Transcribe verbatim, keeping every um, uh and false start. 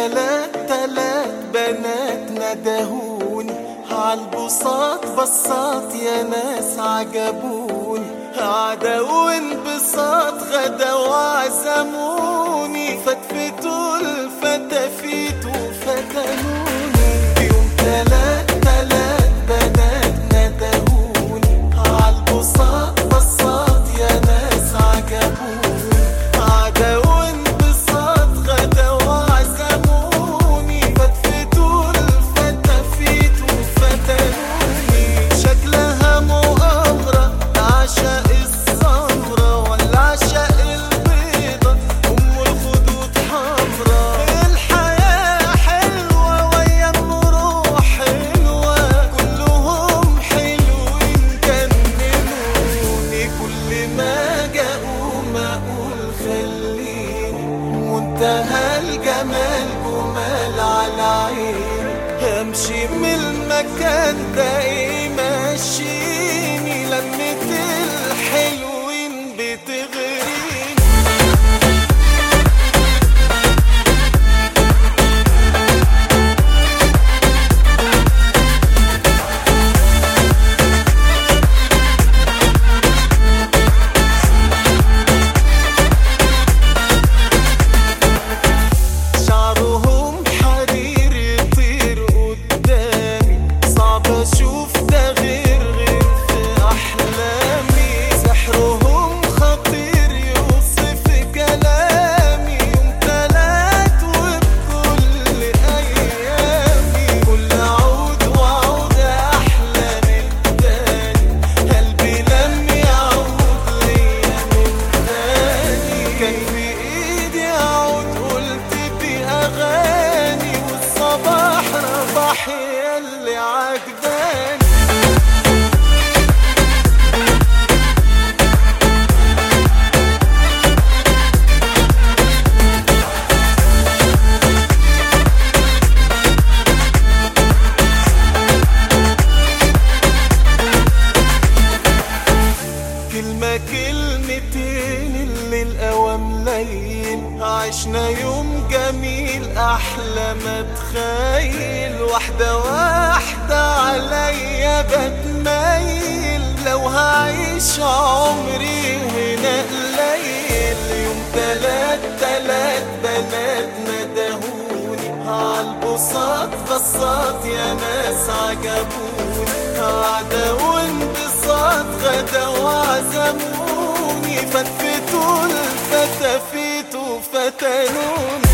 تلات تلات بنات ندهوني عالبساط بساط يا ناس عجبوني عدا وانبساط غدا وعزموني فتفتوا الفتافيت وفتنوني يوم تلات تلات بنات ندهوني عالبساط بساط يا ناس عجبوني عدا وانبساط غدا وعزموني فتفتوا الفتافيت وفتنوني شكلها مؤامرة عشاء السمرة ولا عشاء البيضة أم الخدود حمرا الحياة حلوة ويا الروح حلوة كلهم حلوين جننوني كل ما جاءوا ما أقول خليني منتهى الجمال جمال على عيني همشي من المكان ده ايه ماشيني لمة الحلوين بتغريني شعرهم حرير يطير قدامي صعب اشوف ده غير غير في احلامي سحرهم خطير يوصف كلامي يوم تلات وبكل ايامي كل عود وعود احلى من التاني قلبي لم يعود ليا من تاني كان في ايدي اعود قلت بأغاني والصباح رباح ياللي عجباني كلمة كلمتين اللي الأوام ليل عشنا يوم جميل أحلى ما تخيل واحدة واحدة عليا بتميل لو هعيش عمري هنا قليل يوم تلات تلات بنات ندهوني عالبساط بساط يا ناس عجبوني عدا وانبساط غدا وعزموني فتفتوا الفتافيت وفتنوني